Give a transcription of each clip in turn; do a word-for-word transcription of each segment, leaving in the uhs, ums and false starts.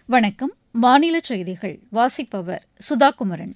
வணக்கம். மாநில செய்திகள் வாசிப்பவர் சுதாகுமரன்.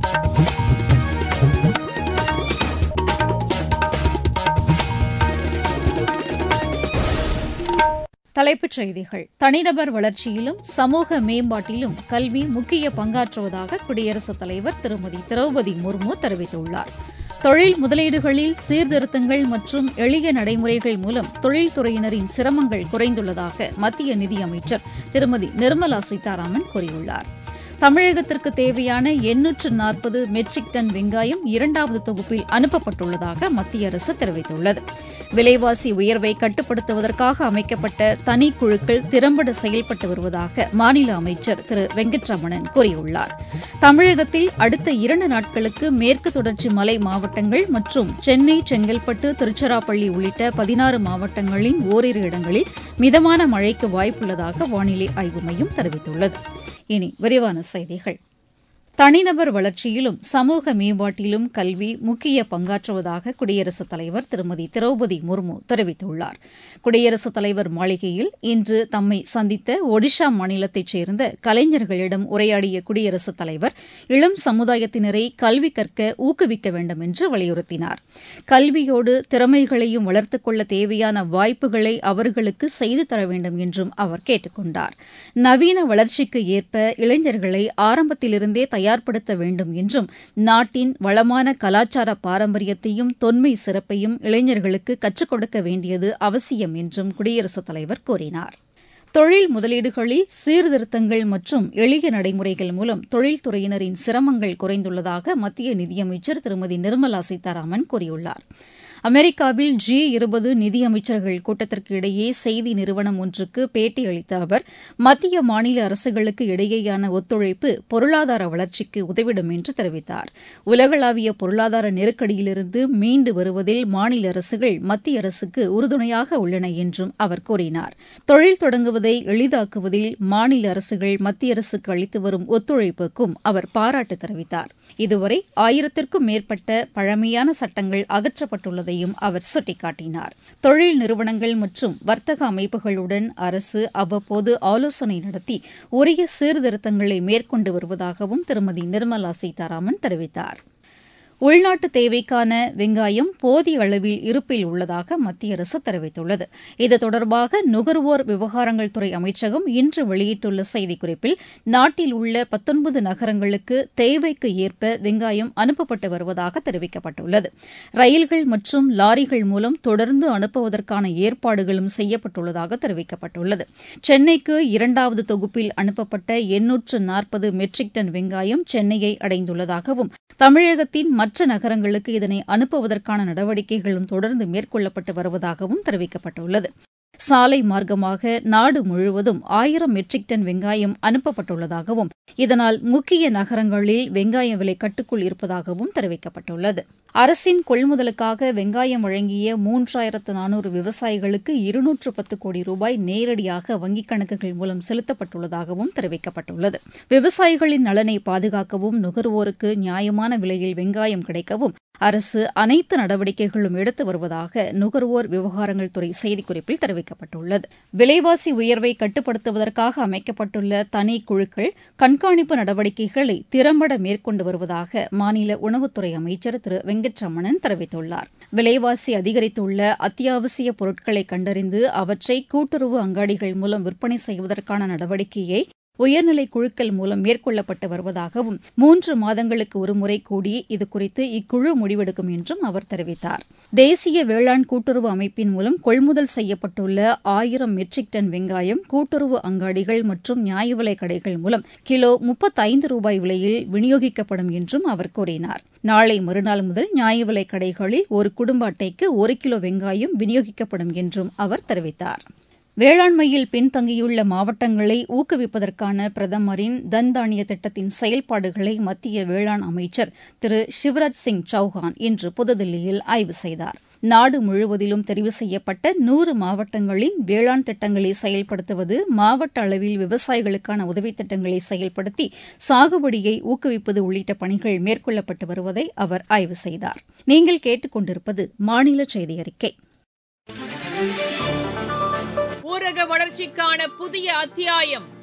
தலைப்புச் செய்திகள். தனிநபர் வளர்ச்சியிலும் சமூக மேம்பாட்டிலும் கல்வி முக்கிய பங்காற்றுவதாக குடியரசுத் தலைவர் திருமதி திரௌபதி முர்மு தெரிவித்துள்ளார். தொழில் முதலீடுகளில் சீர்திருத்தங்கள் மற்றும் எளிய நடைமுறைகள் மூலம் தொழில்துறையினரின் சிரமங்கள் குறைந்துள்ளதாக மத்திய நிதியமைச்சர் திருமதி நிர்மலா சீதாராமன் கூறியுள்ளார். தமிழகத்திற்கு தேவையான எண்ணூற்று நாற்பது மெட்ரிக் டன் வெங்காயம் இரண்டாவது தொகுப்பில் அனுப்பப்பட்டுள்ளதாக மத்திய அரசு தெரிவித்துள்ளது. விலைவாசி உயர்வை கட்டுப்படுத்துவதற்காக அமைக்கப்பட்ட தனிக்குழுக்கள் திறம்பட செயல்பட்டு வருவதாக மாநில அமைச்சர் திரு வெங்கட்ரமணன் கூறியுள்ளார். தமிழகத்தில் அடுத்த இரண்டு நாட்களுக்கு மேற்கு தொடர்ச்சி மலை மாவட்டங்கள் மற்றும் சென்னை, செங்கல்பட்டு, திருச்சிராப்பள்ளி உள்ளிட்ட பதினாறு மாவட்டங்களின் ஓரிரு இடங்களில் மிதமான மழைக்கு வாய்ப்புள்ளதாக வானிலை ஆய்வு மையம் தெரிவித்துள்ளது. இனி விரிவான செய்திகள். தனிநபர் வளர்ச்சியிலும் சமூக மேம்பாட்டிலும் கல்வி முக்கிய பங்காற்றுவதாக குடியரசுத் தலைவர் திருமதி திரௌபதி முர்மு தெரிவித்துள்ளார். குடியரசுத் தலைவர் மாளிகையில் இன்று தம்மை சந்தித்த ஒடிஷா மாநிலத்தைச் சேர்ந்த கலைஞர்களிடம் உரையாடிய குடியரசுத் தலைவர் இளம் சமுதாயத்தினரை கல்வி கற்க ஊக்குவிக்க வேண்டும் என்று வலியுறுத்தினார். கல்வியோடு திறமைகளையும் வளர்த்துக் கொள்ள தேவையான வாய்ப்புகளை அவர்களுக்கு செய்து தர வேண்டும் என்றும் அவர் கேட்டுக் கொண்டார். நவீன வளர்ச்சிக்கு ஏற்ப இளைஞர்களை ஆரம்பத்திலிருந்தே தயார் தயார்படுத்த வேண்டும் என்றும் நாட்டின் வளமான கலாச்சார பாரம்பரியத்தையும் தொன்மை சிறப்பையும் இளைஞர்களுக்கு கற்றுக் கொடுக்க வேண்டியது அவசியம் என்றும் குடியரசுத் தலைவர் கூறினார். தொழில் முதலீடுகளில் சீர்திருத்தங்கள் மற்றும் எளிய நடைமுறைகள் மூலம் தொழில்துறையினரின் சிரமங்கள் குறைந்துள்ளதாக மத்திய நிதியமைச்சர் திருமதி நிர்மலா சீதாராமன் கூறியுள்ளார். அமெரிக்காவில் ஜி இருபது நிதியமைச்சர்கள் கூட்டத்திற்கு இடையே செய்தி நிறுவனம் ஒன்றுக்கு பேட்டியளித்த அவர் மத்திய மாநில அரசுகளுக்கு இடையேயான ஒத்துழைப்பு பொருளாதார வளர்ச்சிக்கு உதவிடும் என்று தெரிவித்தார். உலகளாவிய பொருளாதார நெருக்கடியிலிருந்து மீண்டு வருவதில் மாநில அரசுகள் மத்திய அரசுக்கு உறுதுணையாக உள்ளன என்றும் அவர் கூறினார். தொழில் தொடங்குவதை எளிதாக்குவதில் மாநில அரசுகள் மத்திய அரசுக்கு அளித்து வரும் ஒத்துழைப்புக்கும் அவர் பாராட்டு தெரிவித்தார். இதுவரை ஆயிரத்திற்கும் மேற்பட்ட பழமையான சட்டங்கள் அகற்றப்பட்டுள்ளது அவர் சுட்டிக்காட்டினார். தொழில் நிறுவனங்கள் மற்றும் வர்த்தக அமைப்புகளுடன் அரசு அவ்வப்போது ஆலோசனை நடத்தி உரிய சீர்திருத்தங்களை மேற்கொண்டு வருவதாகவும் திருமதி நிர்மலா சீதாராமன் தெரிவித்தார். உள்நாட்டு தேவைக்கான வெங்காயம் போதிய அளவில் இருப்பில் உள்ளதாக மத்திய அரசு தெரிவித்துள்ளது. இது தொடர்பாக நுகர்வோர் விவகாரங்கள் துறை அமைச்சகம் இன்று வெளியிட்டுள்ள செய்திக்குறிப்பில் நாட்டில் உள்ள பத்தொன்பது நகரங்களுக்கு தேவைக்கு ஏற்ப வெங்காயம் அனுப்பப்பட்டு வருவதாக தெரிவிக்கப்பட்டுள்ளது. ரயில்கள் மற்றும் லாரிகள் மூலம் தொடர்ந்து அனுப்புவதற்கான ஏற்பாடுகளும் செய்யப்பட்டுள்ளதாக தெரிவிக்கப்பட்டுள்ளது. சென்னைக்கு இரண்டாவது தொகுப்பில் அனுப்பப்பட்ட எண்ணூற்று நாற்பது மெட்ரிக் டன் வெங்காயம் சென்னையை அடைந்துள்ளதாகவும் தமிழகத்தின் மற்ற நகரங்களுக்கு இதனை அனுப்புவதற்கான நடவடிக்கைகளும் தொடர்ந்து மேற்கொள்ளப்பட்டு வருவதாகவும் தெரிவிக்கப்பட்டுள்ளது. சாலை மார்க்கமாக நாடு முழுவதும் ஆயிரம் மெட்ரிக் டன் வெங்காயம் அனுப்பப்பட்டுள்ளதாகவும் இதனால் முக்கிய நகரங்களில் வெங்காய விலை கட்டுக்குள் இருப்பதாகவும் தெரிவிக்கப்பட்டுள்ளது. அரசின் கொள்முதலுக்காக வெங்காயம் வழங்கிய மூன்றாயிரத்து நானூறு விவசாயிகளுக்கு இருநூற்று பத்து கோடி ரூபாய் நேரடியாக வங்கிக் கணக்குகள் மூலம் செலுத்தப்பட்டுள்ளதாகவும் தெரிவிக்கப்பட்டுள்ளது. விவசாயிகளின் நலனை பாதுகாக்கவும் நுகர்வோருக்கு நியாயமான விலையில் வெங்காயம் கிடைக்கவும் அரசு அனைத்து நடவடிக்கைகளும் எடுத்து வருவதாக நுகர்வோர் விவகாரங்கள் துறை செய்திக்குறிப்பில் தெரிவிக்கப்பட்டுள்ளது. விலைவாசி உயர்வை கட்டுப்படுத்துவதற்காக அமைக்கப்பட்டுள்ள தனி குழுக்கள் கண்காணிப்பு நடவடிக்கைகளை திறம்பட மேற்கொண்டு வருவதாக மாநில உணவுத்துறை அமைச்சர் திரு வெங்கட்ரமணன் தெரிவித்துள்ளார். விலைவாசி அதிகரித்துள்ள அத்தியாவசிய பொருட்களை கண்டறிந்து அவற்றை கூட்டுறவு அங்காடிகள் மூலம் விற்பனை செய்வதற்கான நடவடிக்கையை உயர்நிலை குழுக்கள் மூலம் மேற்கொள்ளப்பட்டு வருவதாகவும் மூன்று மாதங்களுக்கு ஒருமுறை கூடி இதுகுறித்து இக்குழு முடிவெடுக்கும் என்றும் அவர் தெரிவித்தார். தேசிய வேளாண் கூட்டுறவு அமைப்பின் மூலம் கொள்முதல் செய்யப்பட்டுள்ள ஆயிரம் மெட்ரிக் டன் வெங்காயம் கூட்டுறவு அங்காடிகள் மற்றும் நியாய விலைக் கடைகள் மூலம் கிலோ முப்பத்தைந்து ரூபாய் விலையில் விநியோகிக்கப்படும் என்றும் அவர் கூறினார். நாளை மறுநாள் முதல் நியாய விலைக் கடைகளில் ஒரு குடும்ப அட்டைக்கு ஒரு கிலோ வெங்காயம் விநியோகிக்கப்படும் என்றும் அவர் தெரிவித்தார். வேளாண்மையில் பின்தங்கியுள்ள மாவட்டங்களை ஊக்குவிப்பதற்கான பிரதமரின் தன் தானிய திட்டத்தின் செயல்பாடுகளை மத்திய வேளாண் அமைச்சர் திரு சிவராஜ் சிங் சௌஹான் இன்று புதுதில்லியில் ஆய்வு செய்தார். நாடு முழுவதிலும் தெரிவு செய்யப்பட்ட நூறு மாவட்டங்களின் வேளாண் திட்டங்களை செயல்படுத்துவது, மாவட்ட அளவில் விவசாயிகளுக்கான உதவித் திட்டங்களை செயல்படுத்தி சாகுபடியை ஊக்குவிப்பது உள்ளிட்ட பணிகள் மேற்கொள்ளப்பட்டு வருவதை அவர் ஆய்வு செய்தார். நீங்கள் கேட்டுக் கொண்டிருப்பது மாநில செய்தி அறிக்கை. ஊரக வளர்ச்சிக்கான புதிய அத்தியாயம்.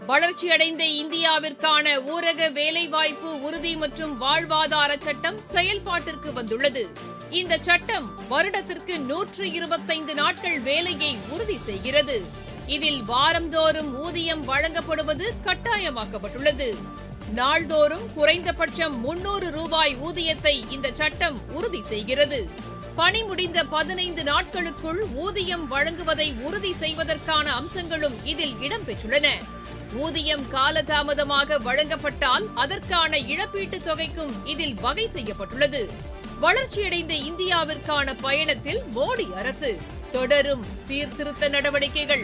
வளர்ச்சியடைந்த இந்தியாவிற்கான ஊரக வேலைவாய்ப்பு உறுதி மற்றும் வாழ்வாதார சட்டம் செயல்பாட்டிற்கு வந்துள்ளது. இந்த சட்டம் வருடத்திற்கு நூற்று இருபத்தைந்து நாட்கள் வேலையை உறுதி செய்கிறது. இதில் வாரந்தோறும் ஊதியம் வழங்கப்படுவது கட்டாயமாக்கப்பட்டுள்ளது. நாள்தோறும் குறைந்தபட்சம் முன்னூறு ரூபாய் ஊதியத்தை இந்த சட்டம் உறுதி செய்கிறது. பணி முடிந்த பதினைந்து நாட்களுக்குள் ஊதியம் வழங்குவதை உறுதி செய்வதற்கான அம்சங்களும் இதில் இடம்பெற்றுள்ளன. ஊதியம் காலதாமதமாக வழங்கப்பட்டால் அதற்கான இழப்பீட்டுத் தொகைக்கும் இதில் வகை செய்யப்பட்டுள்ளது. வளர்ச்சியடைந்த இந்தியாவிற்கான பயணத்தில் மோடி அரசு தொடரும் சீர்திருத்த நடவடிக்கைகள்.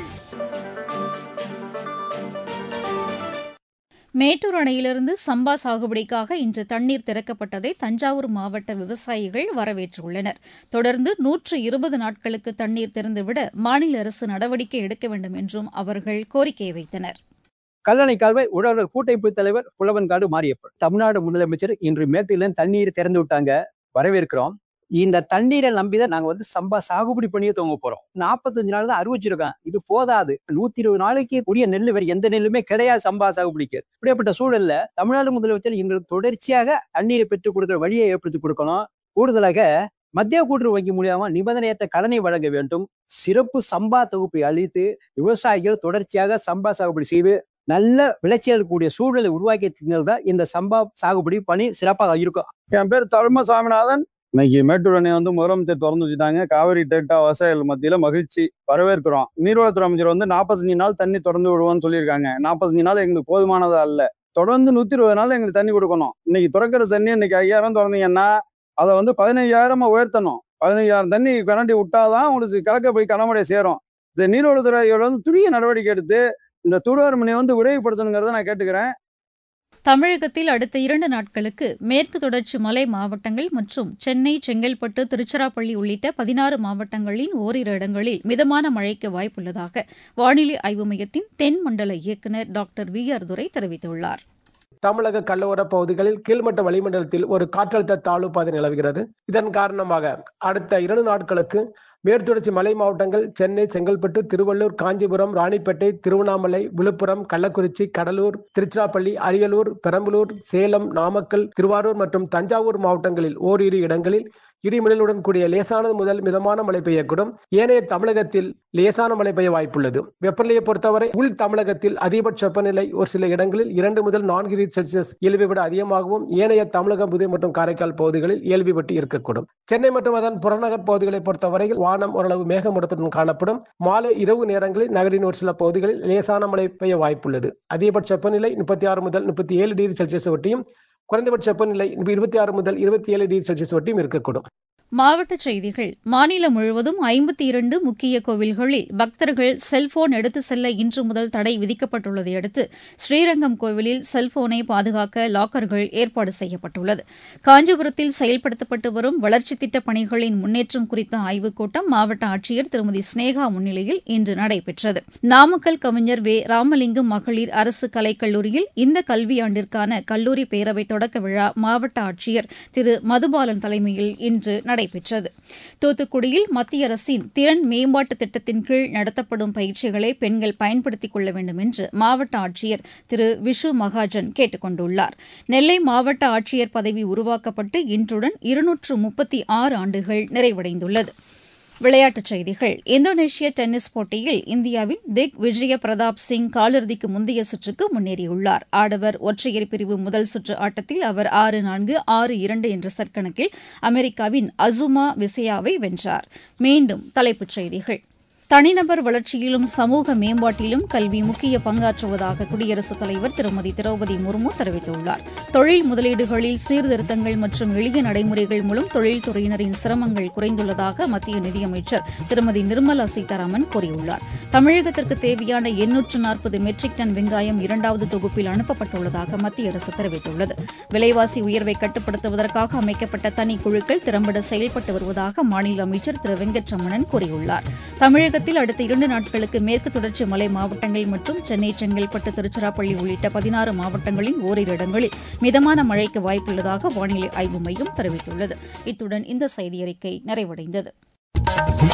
மேட்டூர் அணையிலிருந்து சம்பா சாகுபடிக்காக இன்று தண்ணீர் திறக்கப்பட்டதை தஞ்சாவூர் மாவட்ட விவசாயிகள் வரவேற்றுள்ளனர். தொடர்ந்து நூற்று இருபது நாட்களுக்கு தண்ணீர் திறந்துவிட மாநில அரசு நடவடிக்கை எடுக்க வேண்டும் என்றும் அவர்கள் கோரிக்கை வைத்தனர். கல்லணை கால்வாய் உழவர் கூட்டமைப்பு தலைவர் புலவன்காடு மாரியப்பன், தமிழ்நாடு முதலமைச்சர் இன்று மேட்டூரில் தண்ணீர் திறந்து விட்டாங்க, வரவேற்கிறோம். இந்த தண்ணீரை நம்பிதான் நாங்க வந்து சம்பா சாகுபடி பண்ணியே தூங்க போறோம். நாற்பத்தஞ்சு நாள் தான் அறிவிச்சிருக்கோம், இது போதாது. நூத்தி இருபது நாளைக்கு உரிய நெல் வேற எந்த நெல்லுமே கிடையாது சம்பா சாகுபடிக்கு. இப்படிப்பட்ட சூழல்ல தமிழ்நாடு முதலமைச்சர் எங்களுக்கு தொடர்ச்சியாக தண்ணீரை பெற்றுக் கொடுக்கிற வழியை ஏற்படுத்தி கொடுக்கணும். கூடுதலாக மத்திய கூட்டுறவு வங்கி மூலியமா நிபந்தனையற்ற கடனை வழங்க வேண்டும். சிறப்பு சம்பா தொகுப்பை அளித்து விவசாயிகள் தொடர்ச்சியாக சம்பா சாகுபடி செய்து நல்ல விளைச்சல் கூடிய சூழலை உருவாக்கி இந்த சம்பா சாகுபடி பணி சிறப்பாக இருக்கும். என் பேர் தர்ம சாமிநாதன். இன்னைக்கு மேட்டூர் அணை வந்து முதலமைச்சர் திறந்து வச்சுட்டாங்க. காவிரி டெல்டா விவசாயிகள் மத்தியில மகிழ்ச்சி, வரவேற்கிறோம். நீர்வளத்துறை அமைச்சர் வந்து நாற்பத்தஞ்சு நாள் தண்ணி திறந்து விடுவோம்னு சொல்லியிருக்காங்க. நாற்பத்தஞ்சு நாள் எங்களுக்கு போதுமானதா அல்ல, தொடர்ந்து நூத்தி இருபது நாள் எங்களுக்கு தண்ணி கொடுக்கணும். இன்னைக்கு திறக்கிற தண்ணி இன்னைக்கு ஐயாயிரம் திறந்தீங்கன்னா அதை வந்து பதினைஞ்சாயிரமா உயர்த்தணும். பதினைஞ்சாயிரம் தண்ணி கரண்டி விட்டாதான் உங்களுக்கு கலக்க போய் கடமுறை சேரும். இந்த நீர்வளத்துறையோட வந்து துரிய நடவடிக்கை எடுத்து இந்த தூர்வாரும் பணியை வந்து விரைவுபடுத்தணுங்கிறத நான் கேட்டுக்கிறேன். தமிழகத்தில் அடுத்த இரண்டு நாட்களுக்கு மேற்கு தொடர்ச்சி மலை மாவட்டங்கள் மற்றும் சென்னை, செங்கல்பட்டு, திருச்சிராப்பள்ளி உள்ளிட்ட பதினாறு மாவட்டங்களின் ஓரிரு இடங்களில் மிதமான மழைக்கு வாய்ப்புள்ளதாக வானிலை ஆய்வு மையத்தின் தென் மண்டல இயக்குநர் டாக்டர் வி ஆர் துரை தெரிவித்துள்ளார். தமிழக கடலோர பகுதிகளில் கீழ்மட்ட வளிமண்டலத்தில் ஒரு காற்றழுத்த தாழ்வு பாதை நிலவுகிறது. இதன் காரணமாக அடுத்த இரண்டு நாட்களுக்கு மேற்குத்தொடர்ச்சி மலை மாவட்டங்கள் சென்னை, செங்கல்பட்டு, திருவள்ளூர், காஞ்சிபுரம், ராணிப்பேட்டை, திருவண்ணாமலை, விழுப்புரம், கள்ளக்குறிச்சி, கடலூர், திருச்சிராப்பள்ளி, அரியலூர், பெரம்பலூர், சேலம், நாமக்கல், திருவாரூர் மற்றும் தஞ்சாவூர் மாவட்டங்களில் ஓரிரு இடங்களில் இடிமின்னலுடன் கூடிய லேசானது முதல் மிதமான மழை பெய்யக்கூடும். ஏனைய தமிழகத்தில் லேசான மழை பெய்ய வாய்ப்புள்ளது. வெப்பநிலையை பொறுத்தவரை உள் தமிழகத்தில் அதிகபட்ச வெப்பநிலை ஒரு சில இடங்களில் இரண்டு முதல் நான்கு டிகிரி செல்சியஸ் இயல்பை விட அதிகமாகவும், ஏனைய தமிழகம், புதுவை மற்றும் காரைக்கால் பகுதிகளில் இயல்பை விட்டு இருக்கக்கூடும். சென்னை மற்றும் அதன் புறநகர் பகுதிகளை பொறுத்தவரையில் வானம் ஓரளவு மேகமூட்டத்துடன் காணப்படும். மாலை இரவு நேரங்களில் நகரின் ஒரு சில பகுதிகளில் லேசான மழை பெய்ய வாய்ப்புள்ளது. அதிகபட்ச வெப்பநிலை முப்பத்தி ஆறு முதல் முப்பத்தி ஏழு டிகிரி செல்சியஸ் ஒட்டியும், குறைந்தபட்ச வெப்பநிலை இருபத்தி ஆறு முதல் இருபத்தி ஏழு டிகிரி செல்சியஸ் ஒட்டியும் இருக்கக்கூடும். மாவட்டச் செய்திகள். மாநிலம் முழுவதும் ஐம்பத்தி இரண்டு முக்கிய கோவில்களில் பக்தர்கள் செல்போன் எடுத்து செல்ல இன்று முதல் தடை விதிக்கப்பட்டுள்ளதை அடுத்து ஸ்ரீரங்கம் கோவிலில் செல்போனை பாதுகாக்க லாக்கர்கள் ஏற்பாடு செய்யப்பட்டுள்ளது. காஞ்சிபுரத்தில் செயல்படுத்தப்பட்டு வரும் வளர்ச்சித் திட்டப் பணிகளின் முன்னேற்றம் குறித்த ஆய்வுக் கூட்டம் மாவட்ட ஆட்சியர் திருமதி ஸ்னேகா முன்னிலையில் இன்று நடைபெற்றது. நாமக்கல் கவிஞர் வே ராமலிங்கம் மகளிர் அரசு கலைக்கல்லூரியில் இந்த கல்வியாண்டிற்கான கல்லூரி பேரவை தொடக்க விழா மாவட்ட ஆட்சியர் திரு மதுபாலன் தலைமையில் இன்று நடைபெற்றது. தூத்துக்குடியில் மத்திய அரசின் திறன் மேம்பாட்டு திட்டத்தின் கீழ் நடத்தப்படும் பயிற்சிகளை பெண்கள் பயன்படுத்திக் கொள்ள வேண்டும் என்று மாவட்ட ஆட்சியர் திரு விஷு மகாஜன் கேட்டுக் கொண்டுள்ளார். நெல்லை மாவட்ட ஆட்சியர் பதவி உருவாக்கப்பட்டு இன்றுடன் இருநூற்று முப்பத்தி ஆறு ஆண்டுகள் நிறைவடைந்துள்ளது. விளையாட்டுச் செய்திகள். இந்தோனேஷிய டென்னிஸ் போட்டியில் இந்தியாவின் திக் விஜய பிரதாப் சிங் காலிறுதிக்கு முந்தைய சுற்றுக்கு முன்னேறியுள்ளார். ஆடவர் ஒற்றையர் பிரிவு முதல் சுற்று ஆட்டத்தில் அவர் ஆறு நான்கு ஆறு இரண்டு என்ற செட் கணக்கில் அமெரிக்காவின் அசுமா விசயாவை வென்றார். மீண்டும் தலைப்புச் செய்திகள். தனிநபர் வளர்ச்சியிலும் சமூக மேம்பாட்டிலும் கல்வி முக்கிய பங்காற்றுவதாக குடியரசுத் தலைவர் திருமதி திரௌபதி முர்மு தெரிவித்துள்ளார். தொழில் முதலீடுகளில் சீர்திருத்தங்கள் மற்றும் எளிய நடைமுறைகள் மூலம் தொழில்துறையினரின் சிரமங்கள் குறைந்துள்ளதாக மத்திய நிதியமைச்சர் திருமதி நிர்மலா சீதாராமன் கூறியுள்ளார். தமிழகத்திற்கு தேவையான எண்ணூற்று நாற்பது மெட்ரிக் டன் வெங்காயம் இரண்டாவது தொகுப்பில் அனுப்பப்பட்டுள்ளதாக மத்திய அரசு தெரிவித்துள்ளது. விலைவாசி உயர்வை கட்டுப்படுத்துவதற்காக அமைக்கப்பட்ட தனிக்குழுக்கள் திறம்பட செயல்பட்டு வருவதாக மாநில அமைச்சர் திரு வெங்கட்ரமணன் கூறியுள்ளார். தமிழக தமிழகத்தில் அடுத்த இரண்டு நாட்களுக்கு மேற்கு தொடர்ச்சி மலை மாவட்டங்கள் மற்றும் சென்னை, செங்கல்பட்டு, திருச்சிராப்பள்ளி உள்ளிட்ட பதினாறு மாவட்டங்களின் ஓரிரு இடங்களில் மிதமான மழைக்கு வாய்ப்புள்ளதாக வானிலை ஆய்வு மையம் தெரிவித்துள்ளது. இத்துடன் இந்த செய்தியறிக்கை நிறைவடைந்தது.